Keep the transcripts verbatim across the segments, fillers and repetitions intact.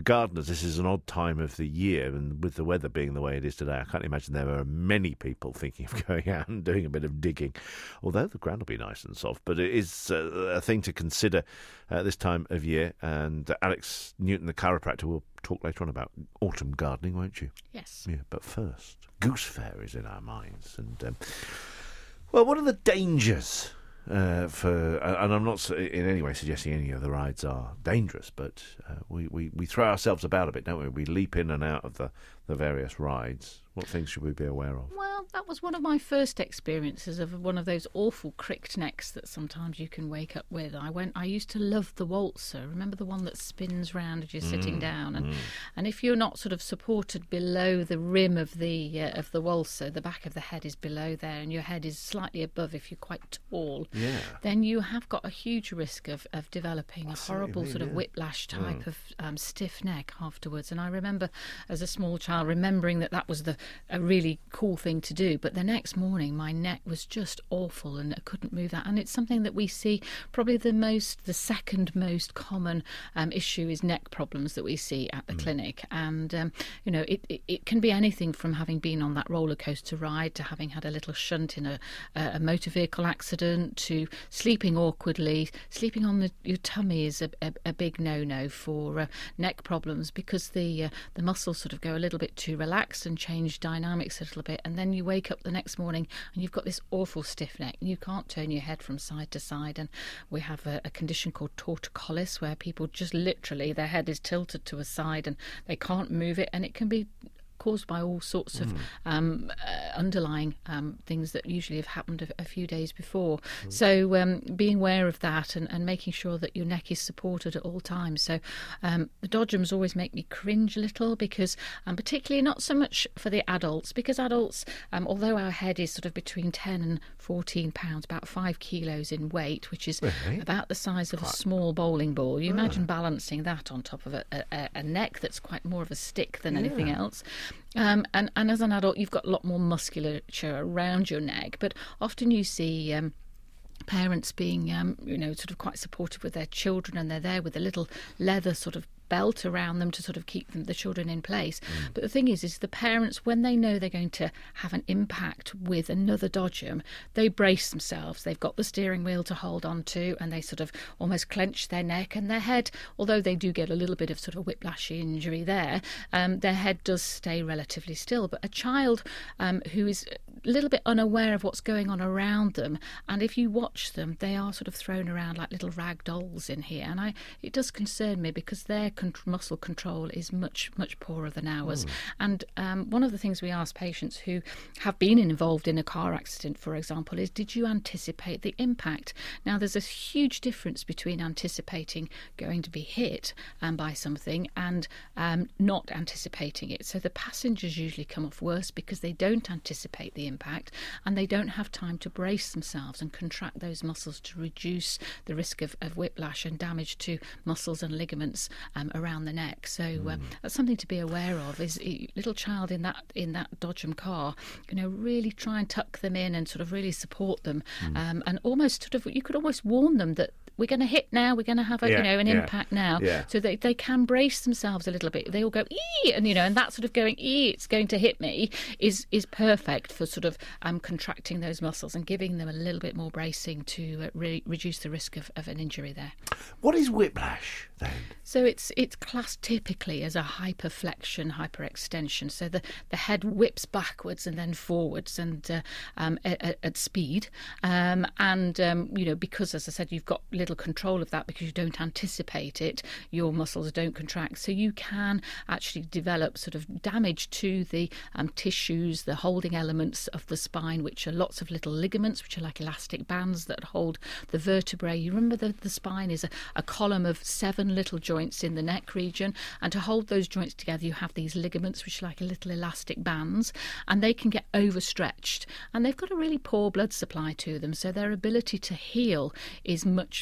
for gardeners, this is an odd time of the year, and with the weather being the way it is today, I can't imagine there are many people thinking of going out and doing a bit of digging, although the ground will be nice and soft. But it is uh, a thing to consider uh, this time of year, and uh, Alex Newton, the chiropractor, will talk later on about autumn gardening, won't you? Yes. Yeah, but first, Goose Fair is in our minds, and um, well, what are the dangers? Uh, for and I'm not in any way suggesting any of the rides are dangerous, but uh, we, we, we throw ourselves about a bit, don't we? We leap in and out of the, the various rides. What things should we be aware of? Well, that was one of my first experiences of one of those awful cricked necks that sometimes you can wake up with. I went. I used to love the waltzer. Remember the one that spins round as you're mm, sitting down, and mm. and if you're not sort of supported below the rim of the uh, of the waltzer, the back of the head is below there, and your head is slightly above if you're quite tall. Yeah. Then you have got a huge risk of, of developing I a horrible mean, sort of yeah. whiplash type mm. of um, stiff neck afterwards. And I remember as a small child remembering that that was the a really cool thing to do. But the next morning, my neck was just awful and I couldn't move that. And it's something that we see probably the most, the second most common um, issue is neck problems that we see at the mm. clinic. And, um, you know, it, it, it can be anything from having been on that roller coaster ride to having had a little shunt in a, a motor vehicle accident to sleeping awkwardly. Sleeping on the, your tummy is a, a, a big no-no for uh, neck problems because the uh, the muscles sort of go a little bit too relaxed and change dynamics a little bit, and then you wake up the next morning and you've got this awful stiff neck and you can't turn your head from side to side. And we have a, a condition called torticollis where people just literally their head is tilted to a side and they can't move it, and it can be caused by all sorts of mm. um, uh, underlying um, things that usually have happened a, a few days before. Mm. So um, being aware of that and, and making sure that your neck is supported at all times. So um, the dodgems always make me cringe a little because, um, particularly not so much for the adults, because adults, um, although our head is sort of between ten and fourteen pounds, about five kilos in weight, which is really? about the size of quite. a small bowling ball. You yeah. imagine balancing that on top of a, a, a neck that's quite more of a stick than yeah. anything else. Um, and, and as an adult, you've got a lot more musculature around your neck, but often you see um, parents being, um, you know, sort of quite supportive with their children, and they're there with a little leather sort of belt around them to sort of keep them, the children in place. Mm. But the thing is, is the parents, when they know they're going to have an impact with another dodgem, they brace themselves. They've got the steering wheel to hold on to, and they sort of almost clench their neck and their head. Although they do get a little bit of sort of whiplashy injury there, um, their head does stay relatively still. But a child um, who is a little bit unaware of what's going on around them, and if you watch them, they are sort of thrown around like little rag dolls in here. And I, it does concern me because their con- muscle control is much, much poorer than ours. Mm. And um, one of the things we ask patients who have been involved in a car accident, for example, is did you anticipate the impact? Now, there's a huge difference between anticipating going to be hit um, by something and um, not anticipating it. So the passengers usually come off worse because they don't anticipate the impact and they don't have time to brace themselves and contract those muscles to reduce the risk of, of whiplash and damage to muscles and ligaments um, around the neck. So uh, mm. that's something to be aware of. Is a little child in that in that dodgem car, you know, really try and tuck them in and sort of really support them, mm. um, and almost sort of you could almost warn them that we're going to hit now, we're going to have a, yeah, you know an yeah, impact now, yeah. so they they can brace themselves a little bit. They all go ee, and you know, and that sort of going ee, it's going to hit me is is perfect for sort of um contracting those muscles and giving them a little bit more bracing to uh, re- reduce the risk of, of an injury there. What is whiplash then? So it's it's classed typically as a hyperflexion, hyperextension. So the, the head whips backwards and then forwards and uh, um, at, at speed. Um, and, um, you know, because, as I said, you've got little control of that because you don't anticipate it, your muscles don't contract. So you can actually develop sort of damage to the um, tissues, the holding elements of the spine, which are lots of little ligaments, which are like elastic bands that hold the vertebrae. You remember the, the spine is a, a column of seven little joints in the neck region, and to hold those joints together you have these ligaments which are like a little elastic bands, and they can get overstretched and they've got a really poor blood supply to them, so their ability to heal is much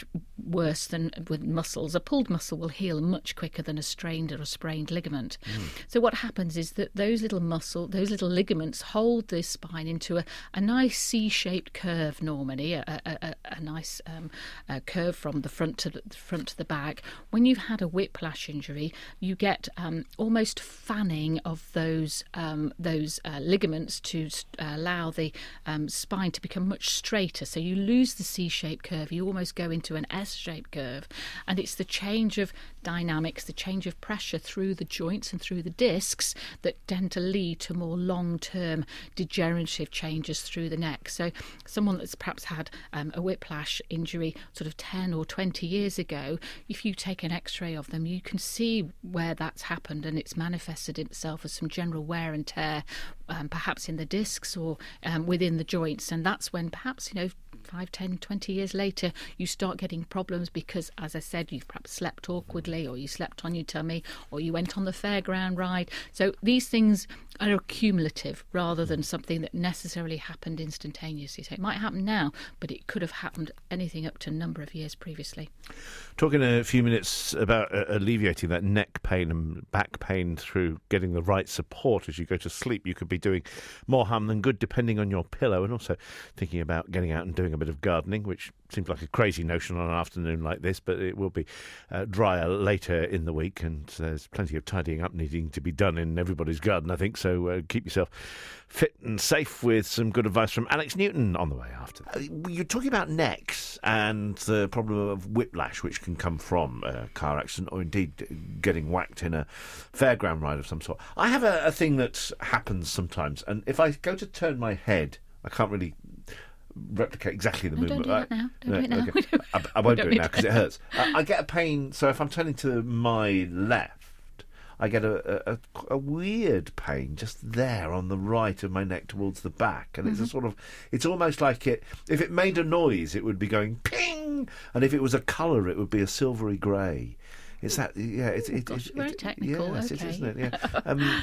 worse than with muscles. A pulled muscle will heal much quicker than a strained or a sprained ligament. Mm. So what happens is that those little muscle, those little ligaments hold the spine into a, a nice C-shaped curve normally, a, a, a, a nice um, a curve from the front to the front to the back. When you've had a whiplash injury, you get um, almost fanning of those um, those uh, ligaments to uh, allow the um, spine to become much straighter. So you lose the C-shaped curve, you almost go into an S-shaped curve, and it's the change of dynamics, the change of pressure through the joints and through the discs that tend to lead to more long-term degenerative changes through the neck. So someone that's perhaps had um, a whiplash injury sort of ten or twenty years ago, if you take an x-ray of them, you can see where that's happened, and it's manifested itself as some general wear and tear, um, perhaps in the discs or um, within the joints. And that's when perhaps, you know, five, ten, twenty years later, you start getting problems because, as I said, you've perhaps slept awkwardly, or you slept on your tummy, or you went on the fairground ride. So these things are cumulative rather than something that necessarily happened instantaneously. So it might happen now, but it could have happened anything up to a number of years previously. Talking a few minutes about uh, alleviating that neck pain and back pain through getting the right support as you go to sleep. You could be doing more harm than good depending on your pillow, and also thinking about getting out and doing a bit of gardening, which seems like a crazy notion on an afternoon like this, but it will be uh, drier later in the week, and there's plenty of tidying up needing to be done in everybody's garden, I think, so uh, keep yourself fit and safe with some good advice from Alex Newton on the way after. Uh, you're talking about necks and the problem of whiplash, which can come from a car accident or indeed getting whacked in a fairground ride of some sort. I have a, a thing that happens sometimes, and if I go to turn my head, I can't really replicate exactly the no, movement. Don't do that now. Don't no, do it now. Okay. I, I won't do it now because to... it hurts. I, I get a pain. So if I'm turning to my left, I get a, a, a weird pain just there on the right of my neck towards the back, and mm-hmm. it's a sort of, it's almost like it. If it made a noise, it would be going ping, and if it was a colour, it would be a silvery grey. It's that, yeah. It's oh, it, gosh, it, very it, technical. Yes, okay. it is, isn't it? Yeah. Um,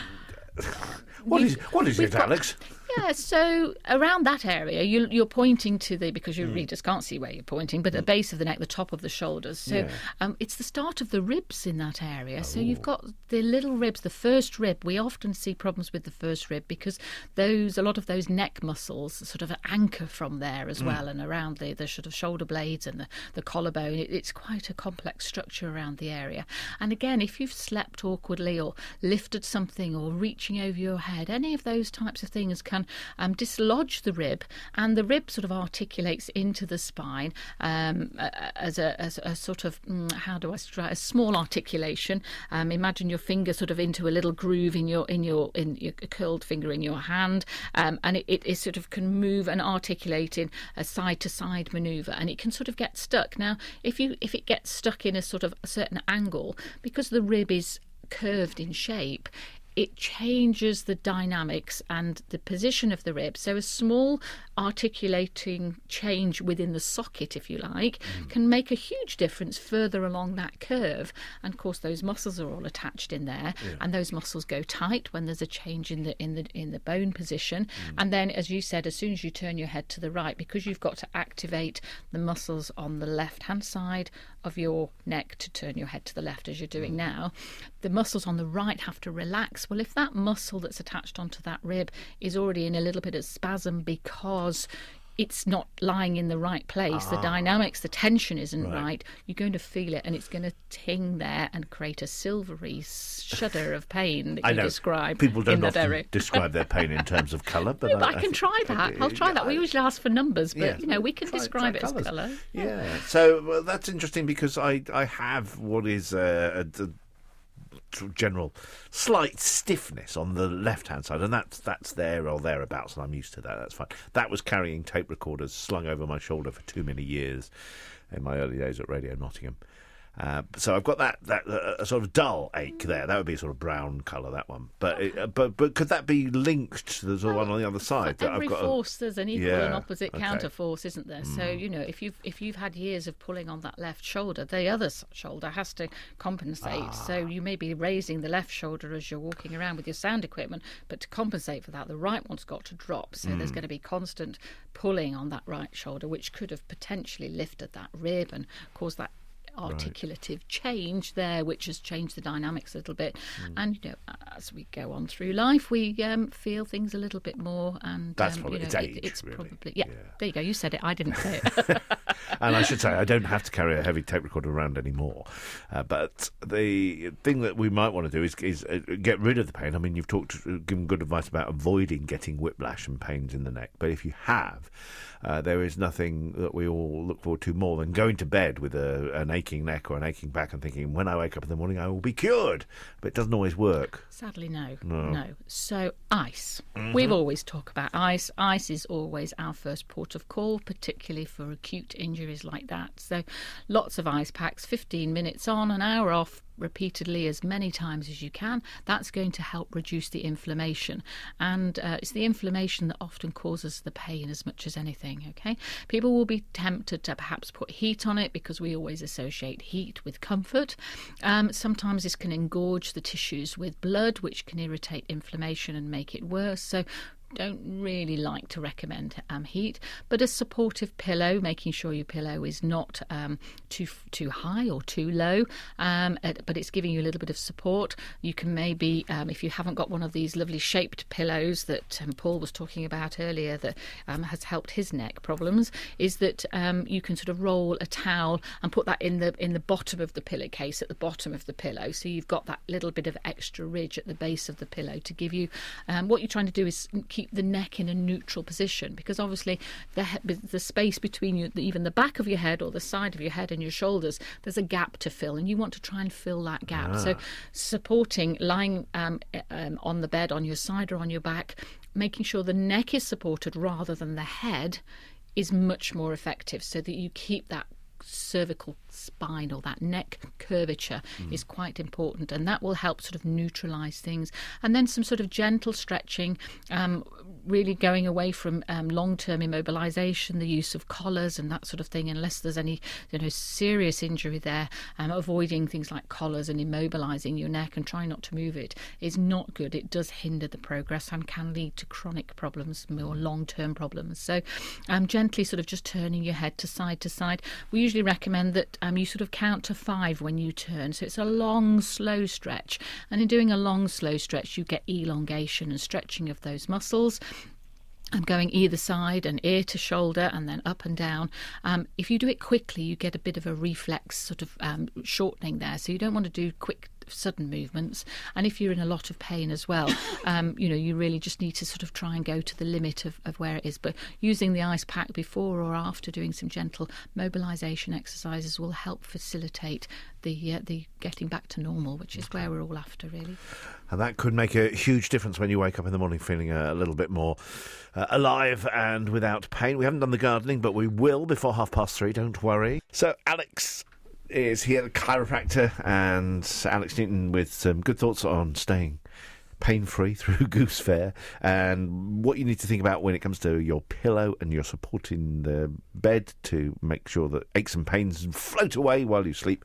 what we've, is what is it, got, Alex? Yeah, so around that area, you, you're pointing to the, because your mm. readers can't see where you're pointing, but mm. at the base of the neck, the top of the shoulders. So yeah. um, it's the start of the ribs in that area. Oh. So you've got the little ribs, the first rib. We often see problems with the first rib because those, a lot of those neck muscles sort of anchor from there as mm. well, and around the, the sort of shoulder blades and the, the collarbone. It, it's quite a complex structure around the area. And again, if you've slept awkwardly or lifted something or reaching over your head, any of those types of things can um, dislodge the rib, and the rib sort of articulates into the spine um, as, a, as a sort of, how do I describe, a small articulation. Um, imagine your finger sort of into a little groove in your in your in your curled finger in your hand, um, and it, it, it sort of can move and articulate in a side to side manoeuvre, and it can sort of get stuck. Now, if you if it gets stuck in a sort of a certain angle, because the rib is curved in shape, it changes the dynamics and the position of the rib. So a small articulating change within the socket, if you like, mm. can make a huge difference further along that curve. And of course, those muscles are all attached in there, yeah. and those muscles go tight when there's a change in the in the in the bone position. Mm. And then, as you said, as soon as you turn your head to the right, because you've got to activate the muscles on the left-hand side of your neck to turn your head to the left, as you're doing mm. now, the muscles on the right have to relax. Well, if that muscle that's attached onto that rib is already in a little bit of spasm because it's not lying in the right place, ah. the dynamics, the tension isn't right. right, you're going to feel it, and it's going to ting there and create a silvery shudder of pain that I you know. describe. People don't in that often area. describe their pain in terms of colour, but no, I, but I, I can think, try that. I'll try that. We usually ask for numbers, but yeah, you know, we can try, describe try it colours. as colour. Yeah. yeah. So well, that's interesting because I I have what is uh, a, a general slight stiffness on the left-hand side, and that's that's there or thereabouts, and I'm used to that. That's fine. That was carrying tape recorders slung over my shoulder for too many years in my early days at Radio Nottingham. Uh, so I've got that that uh, sort of dull ache there. That would be a sort of brown colour, that one. But it, uh, but but could that be linked to the sort of one on the other side? For every I've got force, a... there's an equal yeah, and opposite okay. counter force, isn't there? Mm. So you know, if you've if you've had years of pulling on that left shoulder, the other shoulder has to compensate. Ah. So you may be raising the left shoulder as you're walking around with your sound equipment, but to compensate for that, the right one's got to drop. So mm. there's going to be constant pulling on that right shoulder, which could have potentially lifted that rib and caused that articulative right. change there, which has changed the dynamics a little bit. Mm. And you know, as we go on through life, we um, feel things a little bit more. And that's um, probably you know, it's age. It, it's really. probably yeah, yeah. There you go. You said it. I didn't say it. And I should say, I don't have to carry a heavy tape recorder around anymore. Uh, but the thing that we might want to do is, is uh, get rid of the pain. I mean, you've talked, given good advice about avoiding getting whiplash and pains in the neck. But if you have, uh, there is nothing that we all look forward to more than going to bed with a, an aching neck or an aching back and thinking, when I wake up in the morning, I will be cured. But it doesn't always work. Sadly, no. No. No. So, ice. Mm-hmm. We've always talked about ice. Ice is always our first port of call, particularly for acute injuries like that. So, lots of ice packs, fifteen minutes on, an hour off, repeatedly as many times as you can. That's going to help reduce the inflammation, and uh, it's the inflammation that often causes the pain as much as anything. Okay, people will be tempted to perhaps put heat on it because we always associate heat with comfort. Um, sometimes this can engorge the tissues with blood, which can irritate inflammation and make it worse. So don't really like to recommend um, heat, but a supportive pillow, making sure your pillow is not um, too too high or too low, um, but it's giving you a little bit of support. You can maybe, um, if you haven't got one of these lovely shaped pillows that um, Paul was talking about earlier that um, has helped his neck problems, is that um, you can sort of roll a towel and put that in the in the bottom of the pillowcase, at the bottom of the pillow, so you've got that little bit of extra ridge at the base of the pillow to give you, um, what you're trying to do is keep the neck in a neutral position, because obviously the the space between you, even the back of your head or the side of your head and your shoulders, there's a gap to fill, and you want to try and fill that gap. Ah. So supporting, lying um, um, on the bed on your side or on your back, making sure the neck is supported rather than the head is much more effective, so that you keep that cervical spine or that neck curvature mm. is quite important, and that will help sort of neutralize things. And then some sort of gentle stretching, um, really going away from um, long-term immobilization, the use of collars and that sort of thing, unless there's any you know serious injury there. Um, avoiding things like collars and immobilizing your neck and trying not to move it is not good. It does hinder the progress and can lead to chronic problems, more long-term problems. So um, gently sort of just turning your head to side to side. We usually recommend that um, you sort of count to five when you turn, so it's a long slow stretch, and in doing a long slow stretch you get elongation and stretching of those muscles. I'm going either side and ear to shoulder and then up and down. Um, if you do it quickly, you get a bit of a reflex sort of um, shortening there, so you don't want to do quick sudden movements. And if you're in a lot of pain as well, um, you know, you really just need to sort of try and go to the limit of, of where it is. But using the ice pack before or after doing some gentle mobilization exercises will help facilitate the uh, the getting back to normal, which is okay. where we're all after, really. And that could make a huge difference when you wake up in the morning feeling a, a little bit more uh, alive and without pain. We haven't done the gardening, but we will before half past three, don't worry. So Alex is here, the chiropractor, and Alex Newton with some good thoughts on staying pain-free through Goose Fair, and what you need to think about when it comes to your pillow and your support in the bed to make sure that aches and pains float away while you sleep.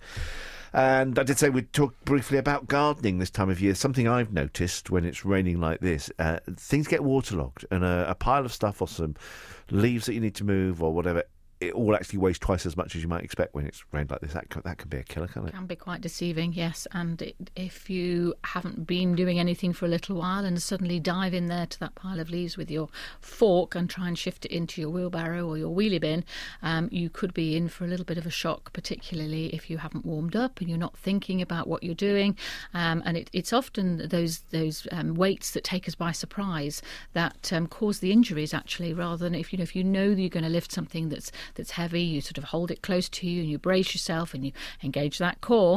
And I did say we'd talk briefly about gardening this time of year. Something I've noticed when it's raining like this, uh, things get waterlogged, and a, a pile of stuff or some leaves that you need to move or whatever, it all actually weighs twice as much as you might expect when it's rained like this. That can, that can be a killer, can't it? It can be quite deceiving, yes. And it, if you haven't been doing anything for a little while and suddenly dive in there to that pile of leaves with your fork and try and shift it into your wheelbarrow or your wheelie bin, um, you could be in for a little bit of a shock, particularly if you haven't warmed up and you're not thinking about what you're doing. Um, and it, it's often those those um, weights that take us by surprise that um, cause the injuries, actually, rather than if you know if you know that you're going to lift something that's that's heavy, you sort of hold it close to you and you brace yourself and you engage that core.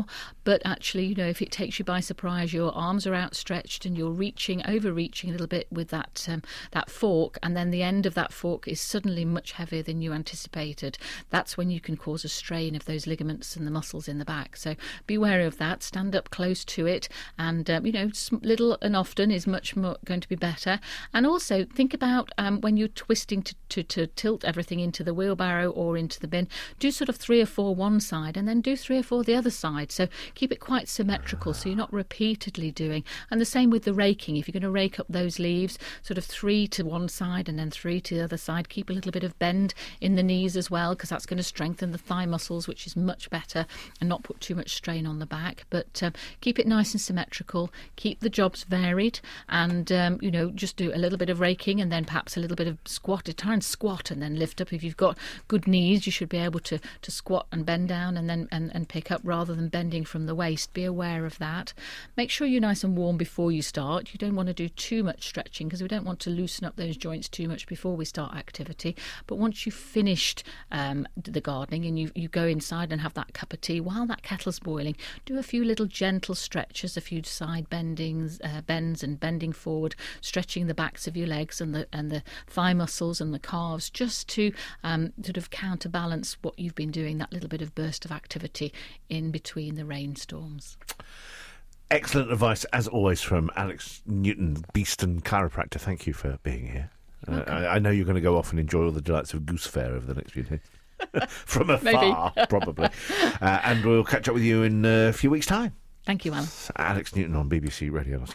but actually, you know, if it takes you by surprise, your arms are outstretched and you're reaching, overreaching a little bit with that um, that fork, and then the end of that fork is suddenly much heavier than you anticipated, that's when you can cause a strain of those ligaments and the muscles in the back. So be wary of that. Stand up close to it, and um, you know, little and often is much more going to be better. And also think about um, when you're twisting to, to, to tilt everything into the wheelbarrow or into the bin, do sort of three or four one side and then do three or four the other side. So keep it quite symmetrical so you're not repeatedly doing. And the same with the raking. If you're going to rake up those leaves, sort of three to one side and then three to the other side. Keep a little bit of bend in the knees as well, because that's going to strengthen the thigh muscles, which is much better, and not put too much strain on the back. But um, keep it nice and symmetrical. Keep the jobs varied, and um, you know, just do a little bit of raking and then perhaps a little bit of squat. Try and squat and then lift up. If you've got good knees, you should be able to to squat and bend down and then and, and pick up rather than bending from the waist. Be aware of that. Make sure you're nice and warm before you start. You don't want to do too much stretching because we don't want to loosen up those joints too much before we start activity. But once you've finished um, the gardening and you you go inside and have that cup of tea while that kettle's boiling, do a few little gentle stretches, a few side bendings, uh, bends and bending forward, stretching the backs of your legs and the and the thigh muscles and the calves, just to um, sort of counterbalance what you've been doing, that little bit of burst of activity in between the rainstorms. Excellent advice, as always, from Alex Newton, Beeston chiropractor. Thank you for being here. Uh, I, I know you're going to go off and enjoy all the delights of Goose Fair over the next few days. From afar, probably. Uh, and we'll catch up with you in a few weeks' time. Thank you, Alan. Alex Newton on B B C Radio.